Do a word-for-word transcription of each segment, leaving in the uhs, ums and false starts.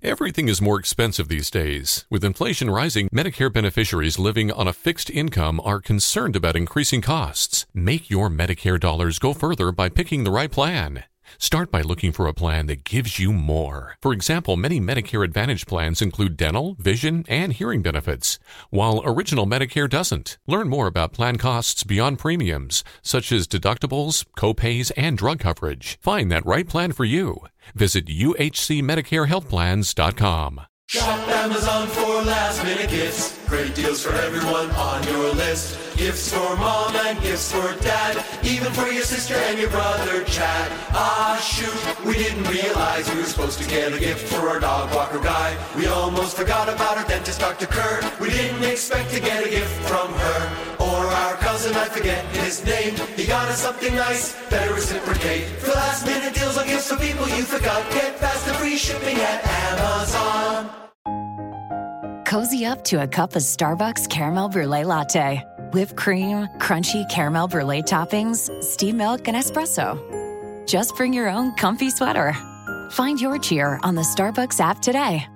Everything is more expensive these days. With inflation rising, Medicare beneficiaries living on a fixed income are concerned about increasing costs. Make your Medicare dollars go further by picking the right plan. Start by looking for a plan that gives you more. For example, many Medicare Advantage plans include dental, vision, and hearing benefits, while Original Medicare doesn't. Learn more about plan costs beyond premiums, such as deductibles, copays, and drug coverage. Find that right plan for you. Visit U H C Medicare Health Plans dot com. Shop Amazon for last minute gifts. Great deals for everyone on your list. Gifts for mom and gifts for dad. Even for your sister and your brother Chad. Ah shoot, we didn't realize we were supposed to get a gift for our dog walker guy. We almost forgot about our dentist Doctor Kerr. We didn't expect to get a gift from her. Or our cousin, I forget his name. He got us something nice, better reciprocate. For last minute deals on gifts for people you forgot. Get fast and free shipping at Amazon. Cozy up to a cup of Starbucks Caramel Brulee Latte. Whipped cream, crunchy caramel brulee toppings, steamed milk, and espresso. Just bring your own comfy sweater. Find your cheer on the Starbucks app today.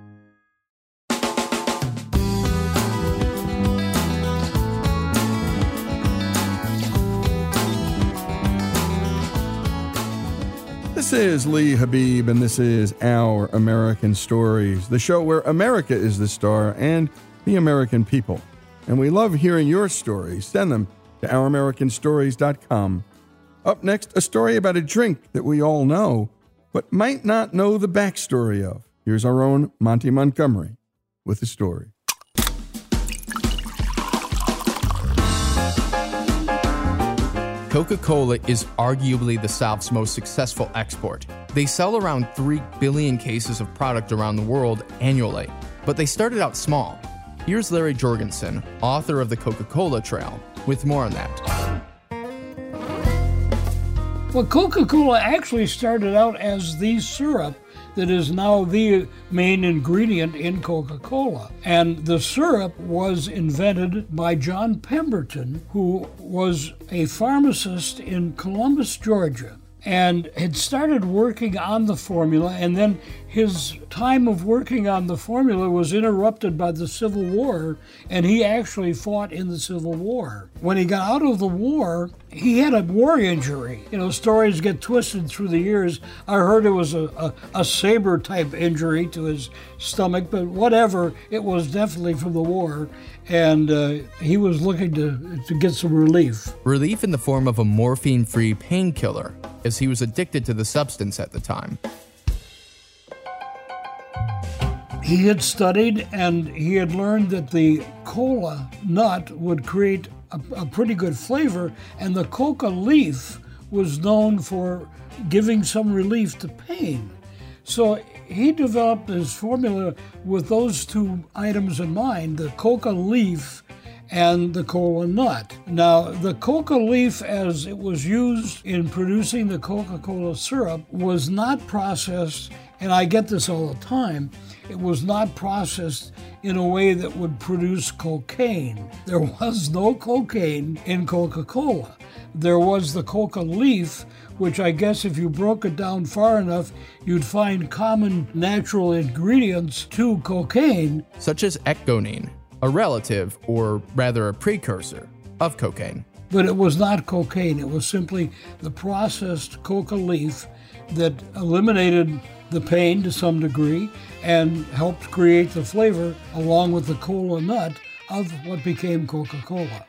This is Lee Habib, and this is Our American Stories, the show where America is the star and the American people. And we love hearing your stories. Send them to our american stories dot com. Up next, a story about a drink that we all know, but might not know the backstory of. Here's our own Monty Montgomery with the story. Coca-Cola is arguably the South's most successful export. They sell around three billion cases of product around the world annually, but they started out small. Here's Larry Jorgensen, author of The Coca-Cola Trail, with more on that. Well, Coca-Cola actually started out as the syrup that is now the main ingredient in Coca-Cola. And the syrup was invented by John Pemberton, who was a pharmacist in Columbus, Georgia, and had started working on the formula, and then his time of working on the formula was interrupted by the Civil War, and he actually fought in the Civil War. When he got out of the war, he had a war injury. You know, stories get twisted through the years. I heard it was a, a, a saber-type injury to his stomach, but whatever, it was definitely from the war, and uh, he was looking to, to get some relief. Relief in the form of a morphine-free painkiller, as he was addicted to the substance at the time. He had studied and he had learned that the cola nut would create a, a pretty good flavor, and the coca leaf was known for giving some relief to pain. So he developed his formula with those two items in mind, the coca leaf and the cola nut. Now, the coca leaf, as it was used in producing the Coca-Cola syrup, was not processed, and I get this all the time, it was not processed in a way that would produce cocaine. There was no cocaine in Coca-Cola. There was the coca leaf, which I guess if you broke it down far enough, you'd find common natural ingredients to cocaine. Such as ecgonine, a relative, or rather a precursor, of cocaine. But it was not cocaine. It was simply the processed coca leaf that eliminated the pain to some degree and helped create the flavor, along with the cola nut, of what became Coca-Cola.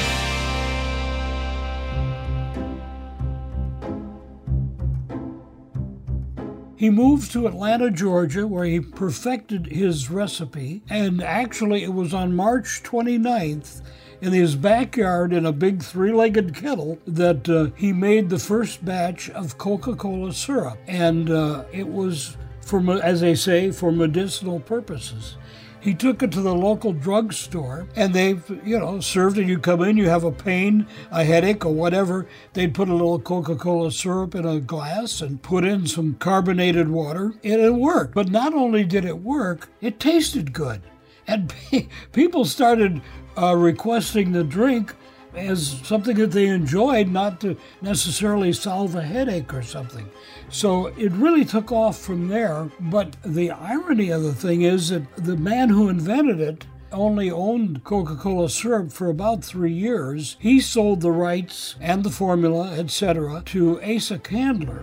He moved to Atlanta, Georgia, where he perfected his recipe, and actually it was on March twenty-ninth in his backyard in a big three-legged kettle that uh, he made the first batch of Coca-Cola syrup, and uh, it was, for, as they say, for medicinal purposes. He took it to the local drugstore, and they, you know, served it. You come in, you have a pain, a headache, or whatever. They'd put a little Coca-Cola syrup in a glass and put in some carbonated water, and it worked. But not only did it work, it tasted good. And people started uh, requesting the drink as something that they enjoyed, not to necessarily solve a headache or something. So it really took off from there. But the irony of the thing is that the man who invented it only owned Coca-Cola syrup for about three years. He sold the rights and the formula, et cetera, to Asa Candler.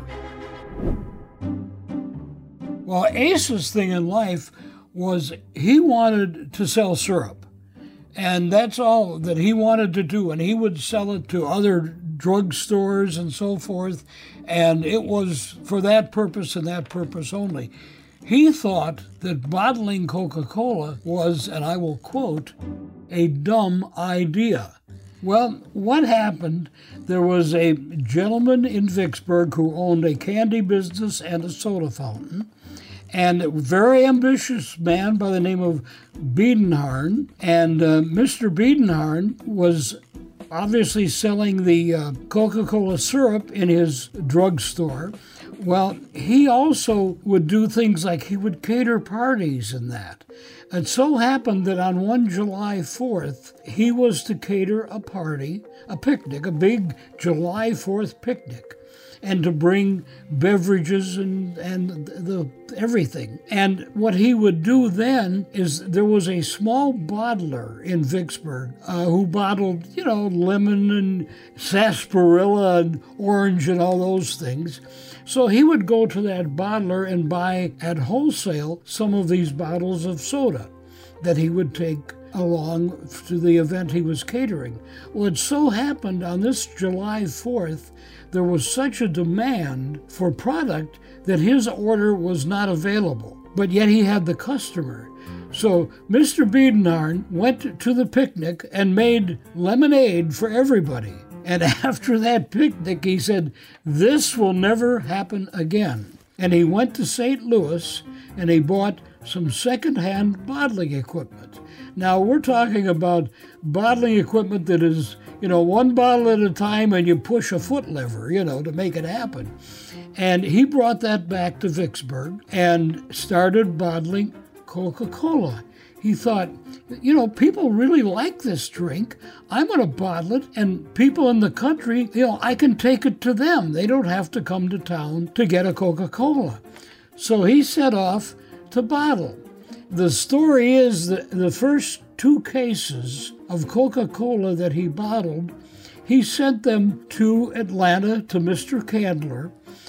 Well, Asa's thing in life was he wanted to sell syrup. And that's all that he wanted to do. And he would sell it to other drugstores and so forth. And it was for that purpose and that purpose only. He thought that bottling Coca-Cola was, and I will quote, a dumb idea. Well, what happened? There was a gentleman in Vicksburg who owned a candy business and a soda fountain, and a very ambitious man by the name of Biedenharn. And uh, Mister Biedenharn was obviously selling the uh, Coca-Cola syrup in his drugstore. Well, he also would do things like he would cater parties and that. It so happened that on one July fourth, he was to cater a party, a picnic, a big July fourth picnic, and to bring beverages and, and the everything. And what he would do then is there was a small bottler in Vicksburg uh, who bottled, you know, lemon and sarsaparilla and orange and all those things. So he would go to that bottler and buy at wholesale some of these bottles of soda that he would take along to the event he was catering. Well, it so happened on this July fourth, there was such a demand for product that his order was not available, but yet he had the customer. So Mister Biedenharn went to the picnic and made lemonade for everybody. And after that picnic, he said, this will never happen again. And he went to Saint Louis and he bought some secondhand bottling equipment. Now, we're talking about bottling equipment that is, you know, one bottle at a time and you push a foot lever, you know, to make it happen. And he brought that back to Vicksburg and started bottling Coca-Cola. He thought, you know, people really like this drink. I'm going to bottle it, and people in the country, you know, I can take it to them. They don't have to come to town to get a Coca-Cola. So he set off to bottle. The story is that the first two cases of Coca-Cola that he bottled, he sent them to Atlanta to Mister Candler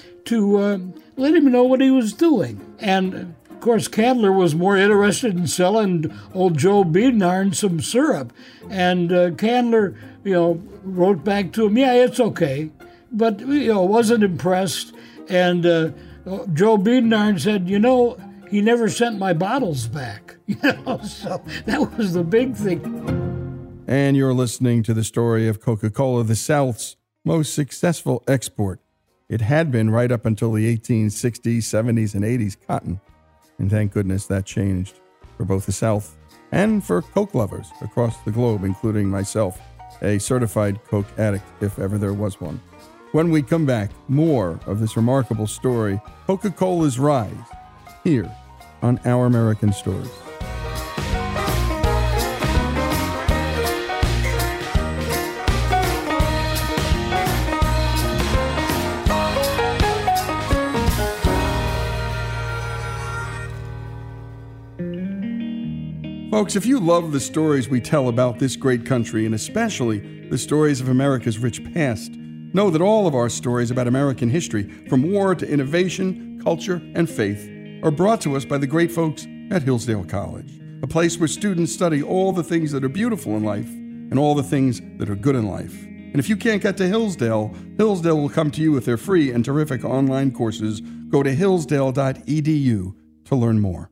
to uh, let him know what he was doing. And of course, Candler was more interested in selling old Joe Biedenharn some syrup. And uh, Candler, you know, wrote back to him, yeah, it's okay. But, you know, wasn't impressed. And uh, Joe Biedenharn said, you know, he never sent my bottles back. You know, so that was the big thing. And you're listening to the story of Coca-Cola, the South's most successful export. It had been right up until the eighteen sixties, seventies, and eighties cotton. And thank goodness that changed for both the South and for Coke lovers across the globe, including myself, a certified Coke addict, if ever there was one. When we come back, more of this remarkable story, Coca-Cola's rise, here on Our American Stories. Folks, if you love the stories we tell about this great country, and especially the stories of America's rich past, know that all of our stories about American history, from war to innovation, culture, and faith, are brought to us by the great folks at Hillsdale College, a place where students study all the things that are beautiful in life and all the things that are good in life. And if you can't get to Hillsdale, Hillsdale will come to you with their free and terrific online courses. Go to hillsdale dot e d u to learn more.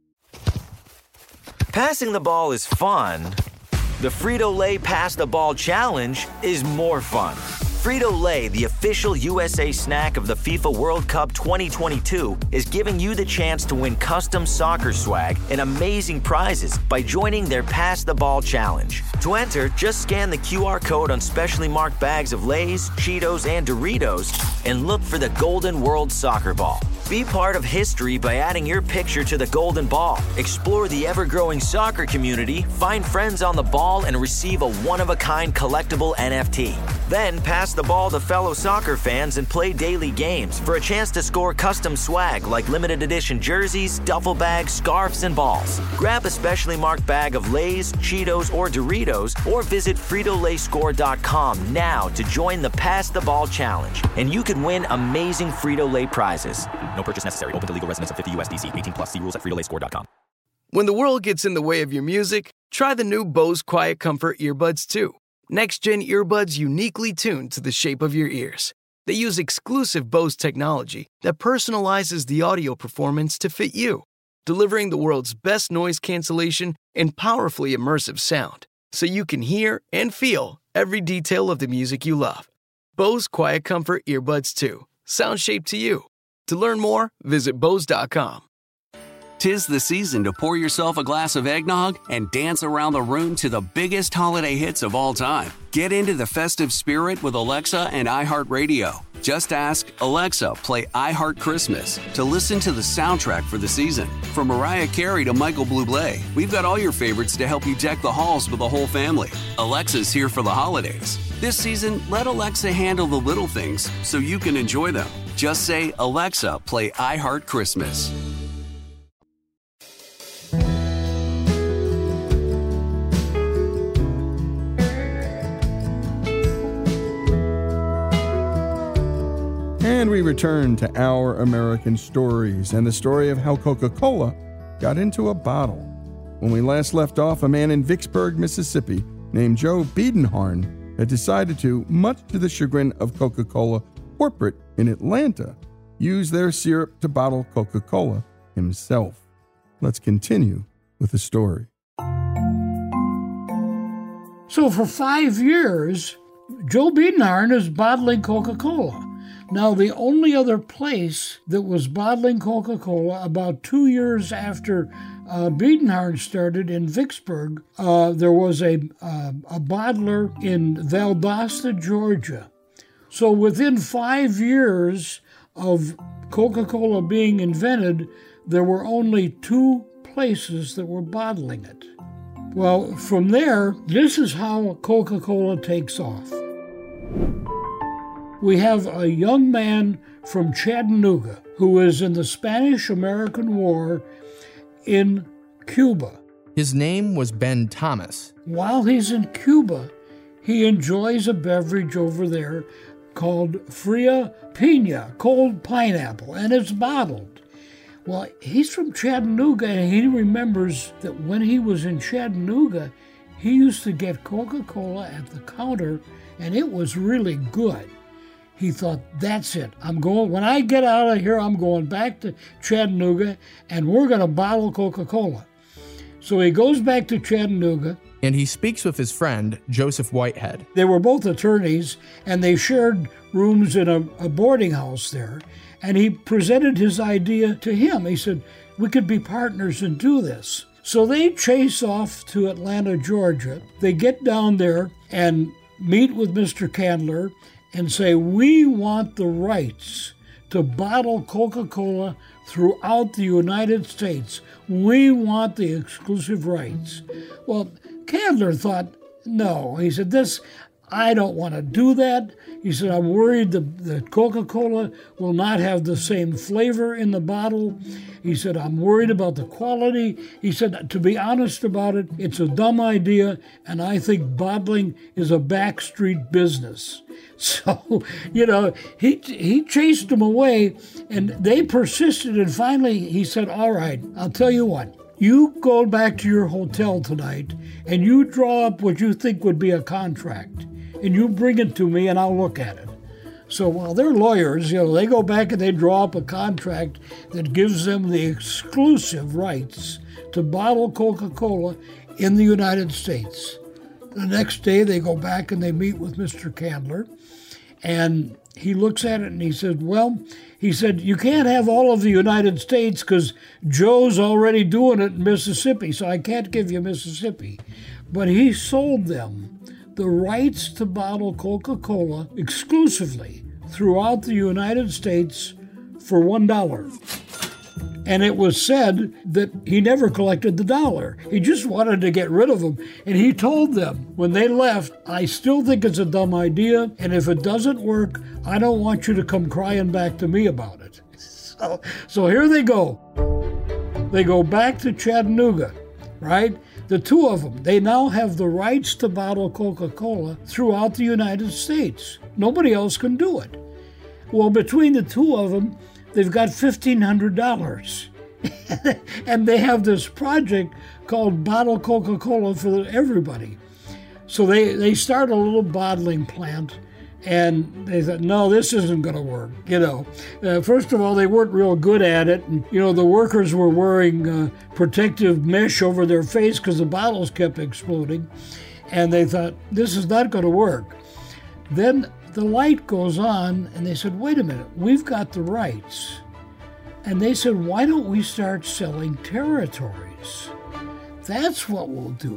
Passing the ball is fun. The Frito-Lay Pass the Ball Challenge is more fun. Frito-Lay, the official U S A snack of the FIFA World Cup twenty twenty-two, is giving you the chance to win custom soccer swag and amazing prizes by joining their Pass the Ball Challenge. To enter, just scan the Q R code on specially marked bags of Lay's, Cheetos, and Doritos and look for the Golden World Soccer Ball. Be part of history by adding your picture to the Golden Ball. Explore the ever-growing soccer community, find friends on the ball, and receive a one-of-a-kind collectible N F T. Then pass the ball to fellow soccer fans and play daily games for a chance to score custom swag like limited edition jerseys, duffel bags, scarves, and balls. Grab a specially marked bag of Lay's, Cheetos, or Doritos, or visit Frito Lay Score dot com now to join the Pass the Ball Challenge, and you can win amazing Frito-Lay prizes. No purchase necessary. Open to legal residents of fifty U S D C. eighteen plus. See rules at Frito Lay Score dot com. When the world gets in the way of your music, try the new Bose Quiet Comfort earbuds two. Next-gen earbuds uniquely tuned to the shape of your ears. They use exclusive Bose technology that personalizes the audio performance to fit you, delivering the world's best noise cancellation and powerfully immersive sound, so you can hear and feel every detail of the music you love. Bose Quiet Comfort earbuds two. Sound shaped to you. To learn more, visit Bose dot com. 'Tis the season to pour yourself a glass of eggnog and dance around the room to the biggest holiday hits of all time. Get into the festive spirit with Alexa and iHeartRadio. Just ask, Alexa, play iHeart Christmas to listen to the soundtrack for the season. From Mariah Carey to Michael Bublé, we've got all your favorites to help you deck the halls with the whole family. Alexa's here for the holidays. This season, let Alexa handle the little things so you can enjoy them. Just say, Alexa, play iHeart Christmas. And we return to Our American Stories and the story of how Coca-Cola got into a bottle. When we last left off, a man in Vicksburg, Mississippi, named Joe Biedenharn, had decided to, much to the chagrin of Coca-Cola corporate in Atlanta, use their syrup to bottle Coca-Cola himself. Let's continue with the story. So for five years, Joe Biedenharn is bottling Coca-Cola. Now, the only other place that was bottling Coca-Cola about two years after uh, Biedenharn started in Vicksburg, uh, there was a, uh, a bottler in Valdosta, Georgia. So within five years of Coca-Cola being invented, there were only two places that were bottling it. Well, from there, this is how Coca-Cola takes off. We have a young man from Chattanooga who was in the Spanish-American War in Cuba. His name was Ben Thomas. While he's in Cuba, he enjoys a beverage over there called Fria Pina, cold pineapple, and it's bottled. Well, he's from Chattanooga, and he remembers that when he was in Chattanooga, he used to get Coca-Cola at the counter, and it was really good. He thought, that's it. I'm going, when I get out of here, I'm going back to Chattanooga, and we're going to bottle Coca-Cola. So he goes back to Chattanooga. And he speaks with his friend, Joseph Whitehead. They were both attorneys, and they shared rooms in a, a boarding house there. And he presented his idea to him. He said, we could be partners and do this. So they chase off to Atlanta, Georgia. They get down there and meet with Mister Candler and say, we want the rights to bottle Coca-Cola throughout the United States. We want the exclusive rights. Well, Candler thought, no. He said, this, I don't want to do that. He said, I'm worried that, that Coca-Cola will not have the same flavor in the bottle. He said, I'm worried about the quality. He said, to be honest about it, it's a dumb idea, and I think bottling is a backstreet business. So, you know, he he chased them away, and they persisted, and finally he said, all right, I'll tell you what. You go back to your hotel tonight, and you draw up what you think would be a contract, and you bring it to me, and I'll look at it. So while they're lawyers, you know, they go back and they draw up a contract that gives them the exclusive rights to bottle Coca-Cola in the United States. The next day, they go back and they meet with Mister Candler, and he looks at it and he said, well, he said, you can't have all of the United States because Joe's already doing it in Mississippi, so I can't give you Mississippi. But he sold them the rights to bottle Coca-Cola exclusively throughout the United States for one dollar. And it was said that he never collected the dollar. He just wanted to get rid of them. And he told them when they left, I still think it's a dumb idea, and if it doesn't work, I don't want you to come crying back to me about it. So, so here they go. They go back to Chattanooga, right? The two of them, they now have the rights to bottle Coca-Cola throughout the United States. Nobody else can do it. Well, between the two of them, they've got fifteen hundred dollars. And they have this project called Bottle Coca-Cola for everybody. So they, they start a little bottling plant, and they thought, no, this isn't going to work. You know, uh, first of all, they weren't real good at it. And, you know, the workers were wearing uh, protective mesh over their face because the bottles kept exploding. And they thought, this is not going to work. Then the light goes on, and they said, wait a minute, we've got the rights. And they said, why don't we start selling territories? That's what we'll do.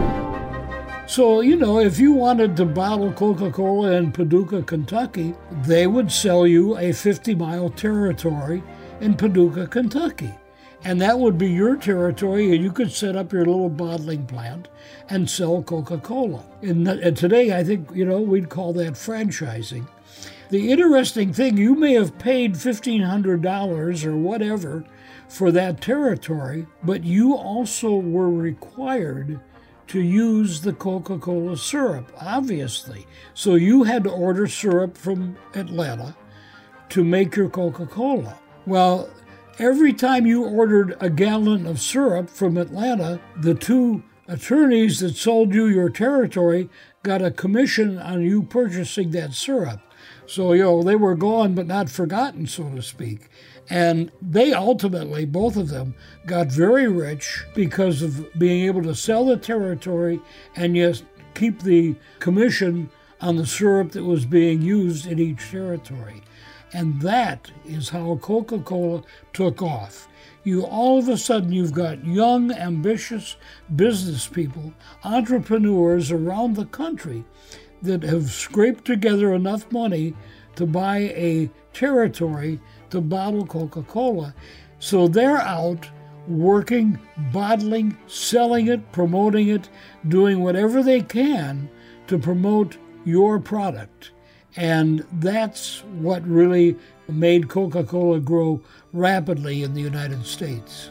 So, you know, if you wanted to bottle Coca-Cola in Paducah, Kentucky, they would sell you a fifty-mile territory in Paducah, Kentucky. And that would be your territory, and you could set up your little bottling plant and sell Coca-Cola. And, and today, I think, you know, we'd call that franchising. The interesting thing, you may have paid fifteen hundred dollars or whatever for that territory, but you also were required to use the Coca-Cola syrup, obviously. So you had to order syrup from Atlanta to make your Coca-Cola. Well, every time you ordered a gallon of syrup from Atlanta, the two attorneys that sold you your territory got a commission on you purchasing that syrup. So, you know, they were gone but not forgotten, so to speak. And they ultimately, both of them, got very rich because of being able to sell the territory and yet keep the commission on the syrup that was being used in each territory. And that is how Coca-Cola took off. You all of a sudden, you've got young, ambitious business people, entrepreneurs around the country that have scraped together enough money to buy a territory to bottle Coca-Cola. So they're out working, bottling, selling it, promoting it, doing whatever they can to promote your product. And that's what really made Coca-Cola grow rapidly in the United States.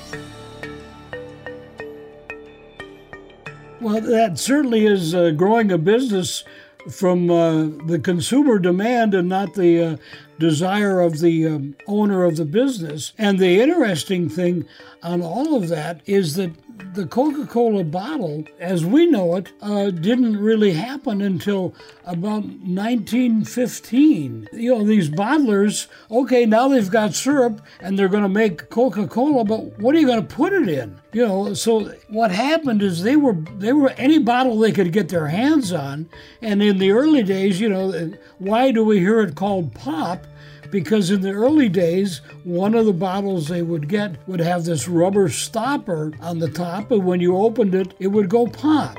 Well, that certainly is uh, growing a business from uh, the consumer demand and not the uh, desire of the um, owner of the business. And the interesting thing on all of that is that the Coca-Cola bottle, as we know it, uh, didn't really happen until about nineteen fifteen. You know, these bottlers, okay, now they've got syrup and they're going to make Coca-Cola, but what are you going to put it in? You know, so what happened is they were they were any bottle they could get their hands on. And in the early days, you know, why do we hear it called pop? Because in the early days, one of the bottles they would get would have this rubber stopper on the top, and when you opened it, it would go pop.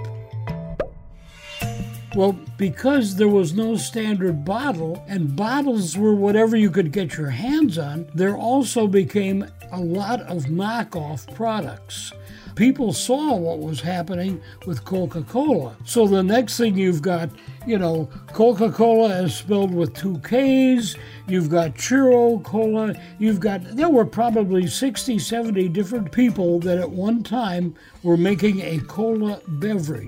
Well, because there was no standard bottle, and bottles were whatever you could get your hands on, there also became a lot of knockoff products. People saw what was happening with Coca-Cola. So the next thing you've got, you know, Coca-Cola is spelled with two K's, you've got Churro Cola, you've got, there were probably sixty, seventy different people that at one time were making a cola beverage.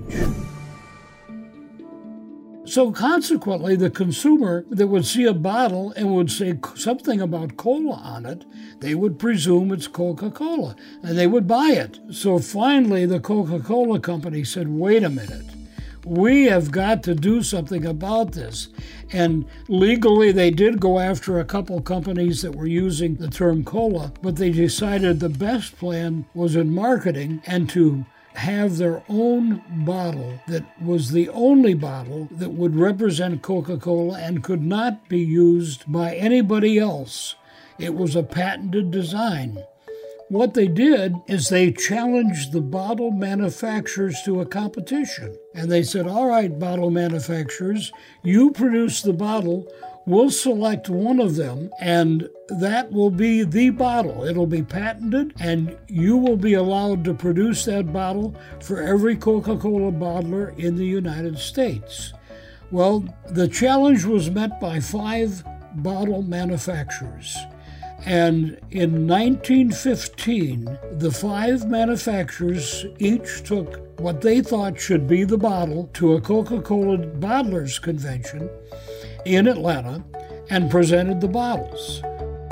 So consequently, the consumer that would see a bottle and would say something about cola on it, they would presume it's Coca-Cola, and they would buy it. So finally, the Coca-Cola company said, wait a minute, we have got to do something about this. And legally, they did go after a couple companies that were using the term cola, but they decided the best plan was in marketing and to have their own bottle that was the only bottle that would represent Coca-Cola and could not be used by anybody else. It was a patented design. What they did is they challenged the bottle manufacturers to a competition. And they said, all right, bottle manufacturers, you produce the bottle. we'll select one of them, and that will be the bottle. It'll be patented, and you will be allowed to produce that bottle for every Coca-Cola bottler in the United States. Well, the challenge was met by five bottle manufacturers. And in nineteen fifteen, the five manufacturers each took what they thought should be the bottle to a Coca-Cola bottlers convention in Atlanta and presented the bottles.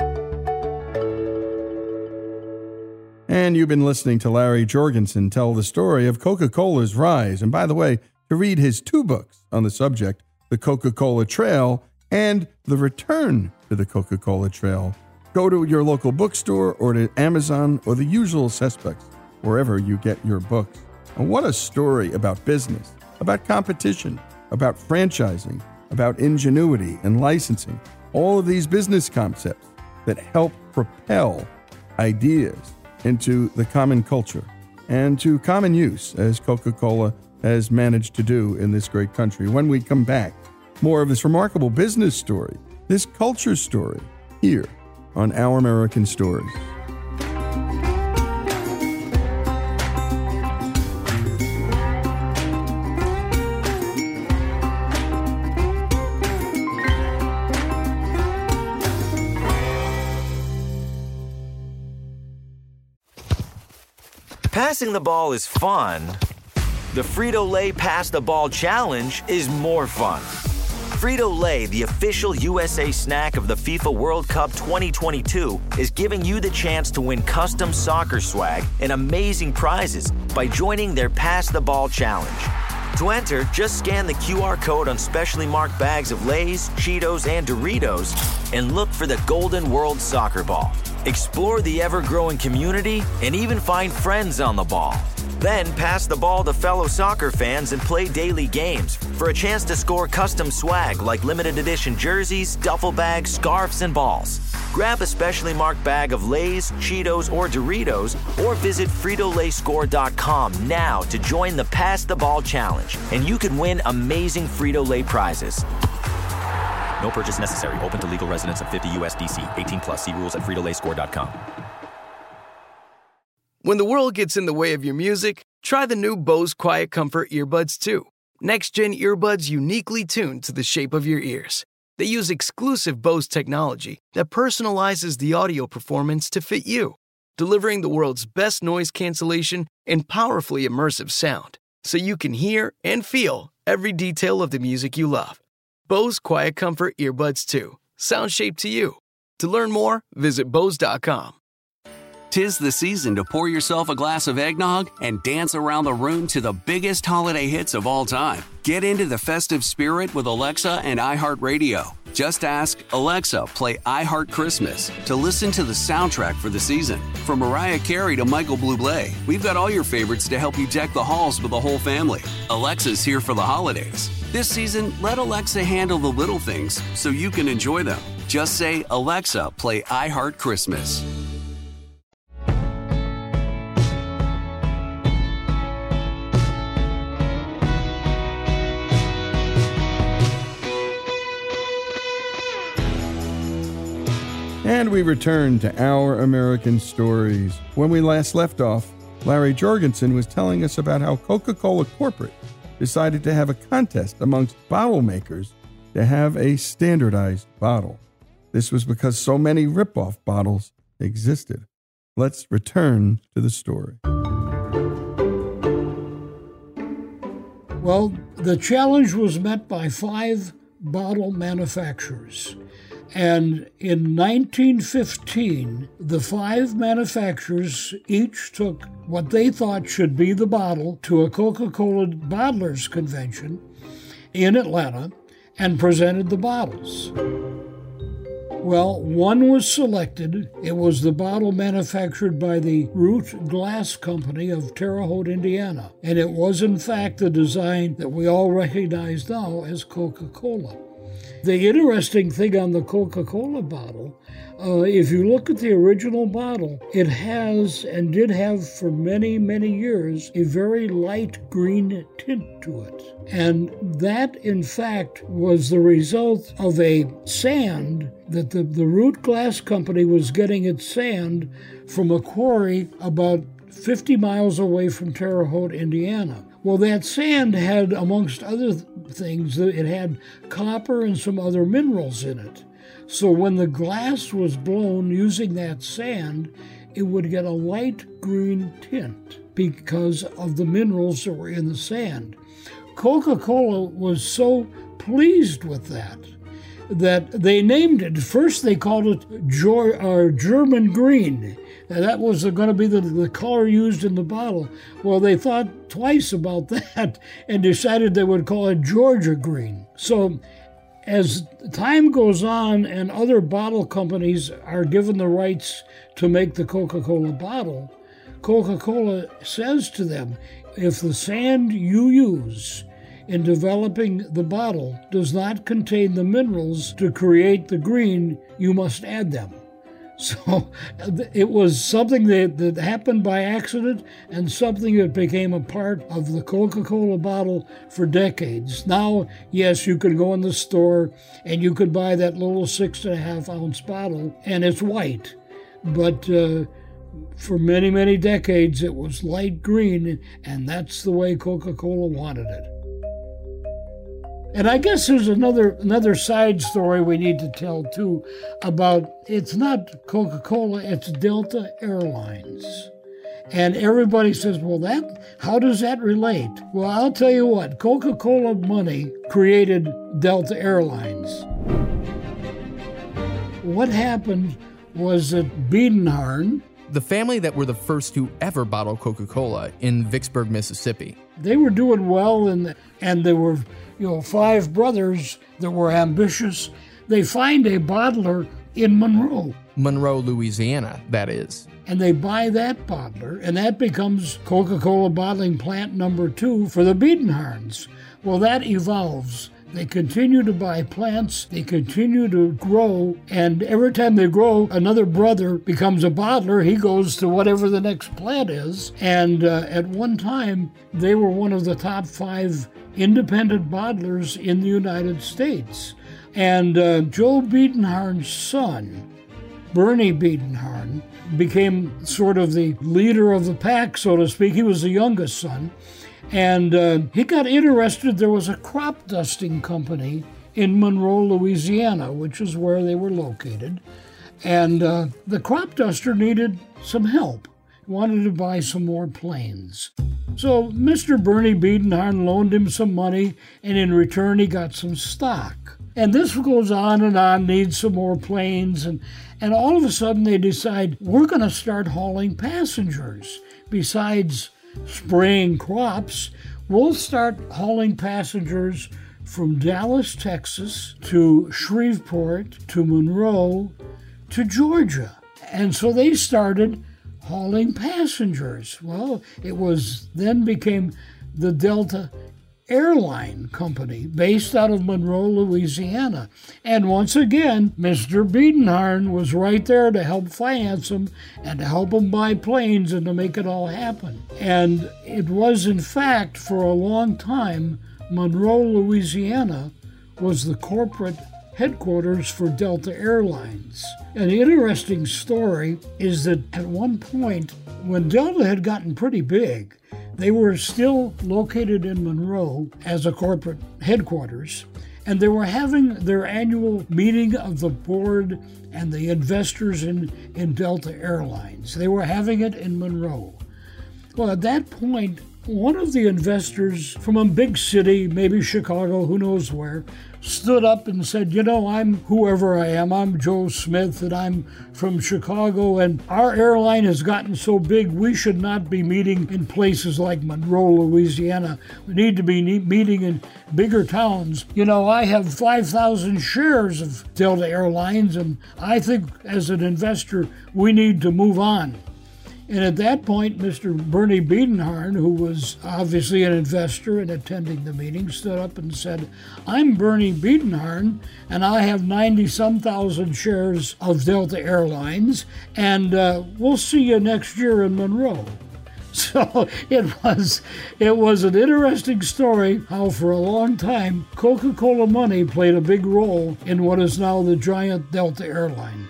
And you've been listening to Larry Jorgensen tell the story of Coca-Cola's rise. And by the way, to read his two books on the subject, The Coca-Cola Trail and The Return to the Coca-Cola Trail, go to your local bookstore or to Amazon or the usual suspects, wherever you get your books. And what a story about business, about competition, about franchising, about ingenuity and licensing. All of these business concepts that help propel ideas into the common culture and to common use, as Coca-Cola has managed to do in this great country. When we come back, more of this remarkable business story, this culture story, here on Our American Stories. Passing the ball is fun. The Frito-Lay Pass the Ball Challenge is more fun. Frito-Lay, the official U S A snack of the FIFA World Cup twenty twenty-two, is giving you the chance to win custom soccer swag and amazing prizes by joining their Pass the Ball Challenge. To enter, just scan the Q R code on specially marked bags of Lay's, Cheetos, and Doritos and look for the Golden World Soccer Ball. Explore the ever-growing community and even find friends on the ball. Then pass the ball to fellow soccer fans and play daily games for a chance to score custom swag like limited edition jerseys, duffel bags, scarves, and balls. Grab a specially marked bag of Lay's, Cheetos, or Doritos, or visit Frito Lay Score dot com now to join the Pass the Ball Challenge, and you can win amazing Frito-Lay prizes. No purchase necessary. Open to legal residents of fifty U S D C. eighteen plus. See rules at Frito Lay Score dot com. When the world gets in the way of your music, try the new Bose Quiet Comfort earbuds two. Next-gen earbuds uniquely tuned to the shape of your ears. They use exclusive Bose technology that personalizes the audio performance to fit you, delivering the world's best noise cancellation and powerfully immersive sound, so you can hear and feel every detail of the music you love. Bose Quiet Comfort earbuds two. Sound shaped to you. To learn more, visit Bose dot com. 'Tis the season to pour yourself a glass of eggnog and dance around the room to the biggest holiday hits of all time. Get into the festive spirit with Alexa and iHeartRadio. Just ask, Alexa, play iHeart Christmas to listen to the soundtrack for the season. From Mariah Carey to Michael Bublé, we've got all your favorites to help you deck the halls with the whole family. Alexa's here for the holidays. This season, let Alexa handle the little things so you can enjoy them. Just say, Alexa, play iHeart Christmas. And we return to Our American Stories. When we last left off, Larry Jorgensen was telling us about how Coca-Cola Corporate decided to have a contest amongst bottle makers to have a standardized bottle. This was because so many rip-off bottles existed. Let's return to the story. Well, the challenge was met by five bottle manufacturers. And in nineteen fifteen, the five manufacturers each took what they thought should be the bottle to a Coca-Cola bottlers convention in Atlanta and presented the bottles. Well, one was selected. It was the bottle manufactured by the Root Glass Company of Terre Haute, Indiana. And it was, in fact, the design that we all recognize now as Coca-Cola. The interesting thing on the Coca-Cola bottle, uh, if you look at the original bottle, it has and did have for many, many years a very light green tint to it. And that, in fact, was the result of a sand that the, the Root Glass Company was getting its sand from a quarry about fifty miles away from Terre Haute, Indiana. Well, that sand had, amongst other things, it had copper and some other minerals in it. So when the glass was blown using that sand, it would get a light green tint because of the minerals that were in the sand. Coca-Cola was so pleased with that that they named it. First, they called it Ger- uh, German green. And that was going to be the, the color used in the bottle. Well, they thought twice about that and decided they would call it Georgia green. So as time goes on and other bottle companies are given the rights to make the Coca-Cola bottle, Coca-Cola says to them, if the sand you use in developing the bottle does not contain the minerals to create the green, you must add them. So it was something that, that happened by accident and something that became a part of the Coca-Cola bottle for decades. Now, yes, you could go in the store and you could buy that little six and a half ounce bottle and it's white. But uh, for many, many decades, it was light green, and that's the way Coca-Cola wanted it. And I guess there's another another side story we need to tell, too, about it's not Coca-Cola, it's Delta Airlines. And everybody says, well, that how does that relate? Well, I'll tell you what, Coca-Cola money created Delta Airlines. What happened was that Biedenharn, the family that were the first to ever bottle Coca-Cola in Vicksburg, Mississippi, they were doing well, and and there were, you know, five brothers that were ambitious. They find a bottler in Monroe. Monroe, Louisiana, that is. And they buy that bottler, and that becomes Coca-Cola bottling plant number two for the Biedenharns. Well, that evolves. They continue to buy plants, they continue to grow, and every time they grow, another brother becomes a bottler. He goes to whatever the next plant is. And uh, at one time, they were one of the top five independent bottlers in the United States. And uh, Joe Biedenharn's son, Bernie Biedenharn, became sort of the leader of the pack, so to speak. He was the youngest son. And uh, he got interested. There was a crop dusting company in Monroe, Louisiana, which is where they were located. And uh, the crop duster needed some help. He wanted to buy some more planes. So Mister Bernie Biedenharn loaned him some money, and in return he got some stock. And this goes on and on, needs some more planes. And, and all of a sudden they decide, we're going to start hauling passengers. Besides spraying crops, we'll start hauling passengers from Dallas, Texas, to Shreveport, to Monroe, to Georgia. And so they started hauling passengers. Well, it was then became the Delta Airline Company, based out of Monroe, Louisiana. And once again, Mister Biedenharn was right there to help finance them and to help them buy planes and to make it all happen. And it was, in fact, for a long time, Monroe, Louisiana was the corporate headquarters for Delta Airlines. An interesting story is that at one point, when Delta had gotten pretty big, they were still located in Monroe as a corporate headquarters, and they were having their annual meeting of the board and the investors in, in Delta Airlines. They were having it in Monroe. Well, at that point, one of the investors from a big city, maybe Chicago, who knows where, stood up and said, you know, I'm whoever I am. I'm Joe Smith, and I'm from Chicago, and our airline has gotten so big, we should not be meeting in places like Monroe, Louisiana. We need to be meeting in bigger towns. You know, I have five thousand shares of Delta Airlines, and I think as an investor, we need to move on. And at that point, Mister Bernie Biedenharn, who was obviously an investor and attending the meeting, stood up and said, I'm Bernie Biedenharn, and I have ninety-some thousand shares of Delta Airlines, and uh, we'll see you next year in Monroe. So it was it was an interesting story how for a long time Coca-Cola money played a big role in what is now the giant Delta Airlines.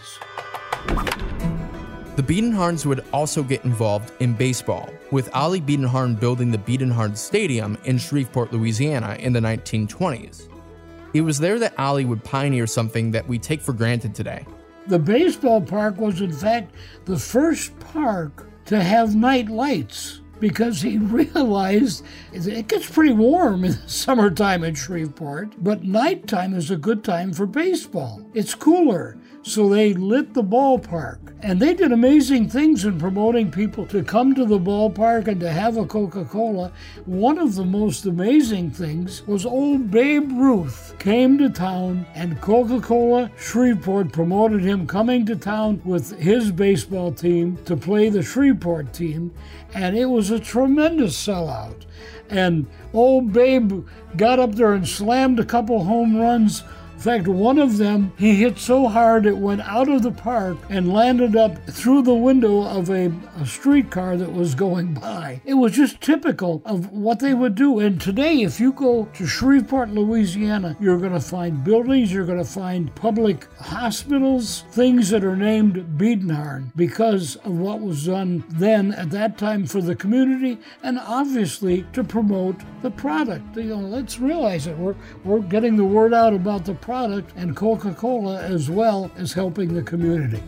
The Biedenharns would also get involved in baseball, with Ollie Biedenharn building the Biedenharn Stadium in Shreveport, Louisiana in the nineteen twenties. It was there that Ollie would pioneer something that we take for granted today. The baseball park was in fact the first park to have night lights because he realized it gets pretty warm in the summertime in Shreveport, but nighttime is a good time for baseball. It's cooler. So they lit the ballpark. And they did amazing things in promoting people to come to the ballpark and to have a Coca-Cola. One of the most amazing things was old Babe Ruth came to town, and Coca-Cola Shreveport promoted him coming to town with his baseball team to play the Shreveport team. And it was a tremendous sellout. And old Babe got up there and slammed a couple home runs. In fact, one of them, he hit so hard it went out of the park and landed up through the window of a, a streetcar that was going by. It was just typical of what they would do. And today, if you go to Shreveport, Louisiana, you're going to find buildings, you're going to find public hospitals, things that are named Biedenharn because of what was done then at that time for the community and obviously to promote the product. You know, let's realize it. We're, we're getting the word out about the product, and Coca-Cola as well as helping the community.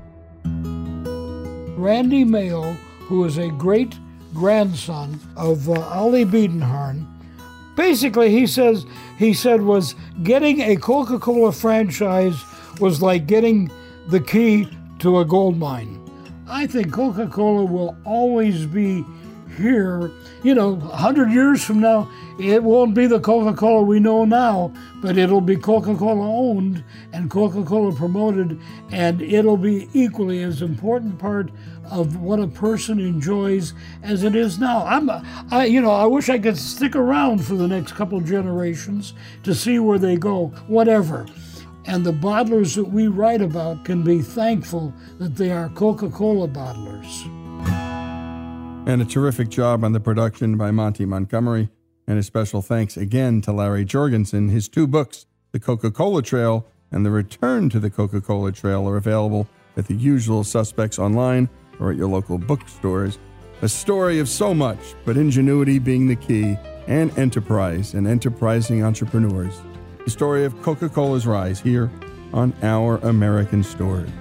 Randy Mayo, who is a great grandson of uh, Ollie Biedenharn, basically he says he said was getting a Coca-Cola franchise was like getting the key to a gold mine. I think Coca-Cola will always be here. You know, a hundred years from now, it won't be the Coca-Cola we know now, but it'll be Coca-Cola owned and Coca-Cola promoted, and it'll be equally as important part of what a person enjoys as it is now. I'm, I, you know, I wish I could stick around for the next couple generations to see where they go, whatever. And the bottlers that we write about can be thankful that they are Coca-Cola bottlers. And a terrific job on the production by Monty Montgomery. And a special thanks again to Larry Jorgensen. His two books, The Coca-Cola Trail and The Return to the Coca-Cola Trail, are available at the usual suspects online or at your local bookstores. A story of so much, but ingenuity being the key, and enterprise and enterprising entrepreneurs. The story of Coca-Cola's rise here on Our American Stories.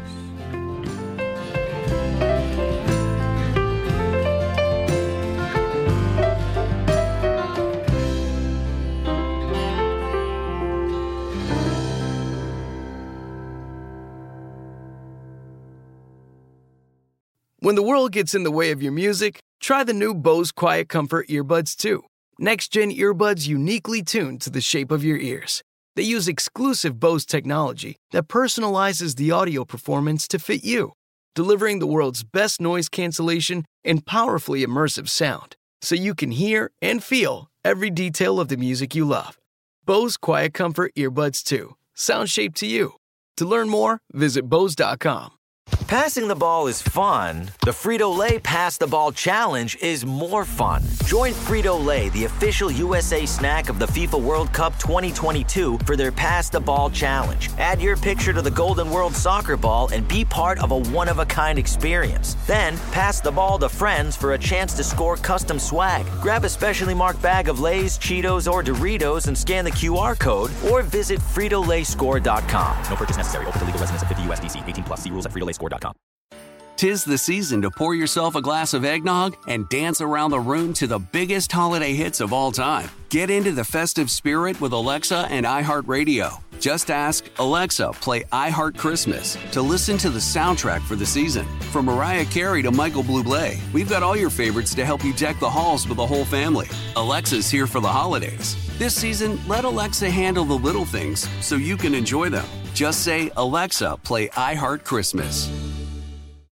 When the world gets in the way of your music, try the new Bose Quiet Comfort earbuds two. Next-gen earbuds uniquely tuned to the shape of your ears. They use exclusive Bose technology that personalizes the audio performance to fit you, delivering the world's best noise cancellation and powerfully immersive sound, so you can hear and feel every detail of the music you love. Bose Quiet Comfort earbuds two. Sound shaped to you. To learn more, visit Bose dot com. Passing the ball is fun. The Frito-Lay Pass the Ball Challenge is more fun. Join Frito-Lay, the official U S A snack of the FIFA World Cup twenty twenty-two, for their Pass the Ball Challenge. Add your picture to the Golden World Soccer Ball and be part of a one-of-a-kind experience. Then, pass the ball to friends for a chance to score custom swag. Grab a specially marked bag of Lay's, Cheetos, or Doritos and scan the Q R code, or visit Frito Lay Score dot com. No purchase necessary. Open to legal residents of fifty U S D C. eighteen plus. See rules at Frito Lay Score dot com. 'Tis the season to pour yourself a glass of eggnog and dance around the room to the biggest holiday hits of all time. Get into the festive spirit with Alexa and iHeartRadio. Just ask, Alexa, play iHeart Christmas to listen to the soundtrack for the season. From Mariah Carey to Michael Bublé, we've got all your favorites to help you deck the halls with the whole family. Alexa's here for the holidays. This season, let Alexa handle the little things so you can enjoy them. Just say, Alexa, play iHeart Christmas.